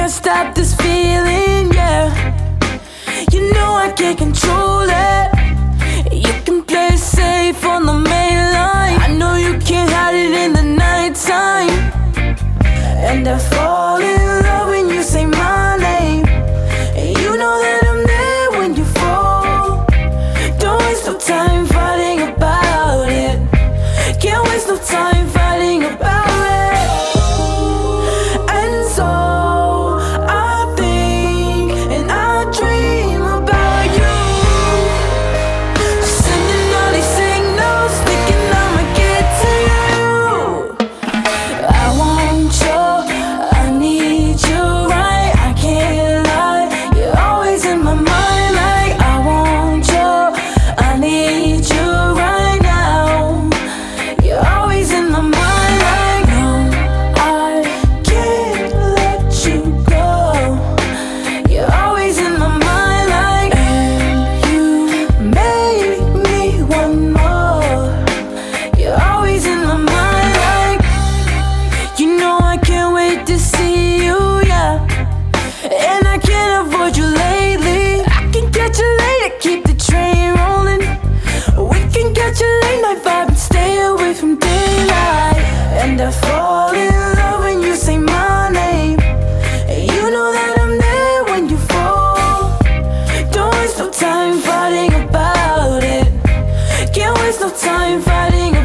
can't stop this feeling, yeah. You know I can't control it. You can play it safe on the main line. I know you can't hide it in the nighttime. And I fall in love when you say my name. And you know that I'm there when you fall. Don't waste no time fighting about it. Can't waste no time fighting about it. And so I think and I dream about you. Sending all these signals, thinking I'ma get to you. I want you, I need you, right? I can't lie, you're always in my mind. Like I want you, I need you right now. You're always in my mind. Like no, I can't let you go. You're always in my mind. Like and you make me want more. You're always in my mind. Like you know I can't wait to see you, yeah. And I can't avoid you lately. I can catch you later, keep the train rolling. We can catch a late night vibe and stay away from daylight. And I fall in love when you say my name. And you know that I'm there when you fall. Don't waste no time fighting about it. Can't waste no time fighting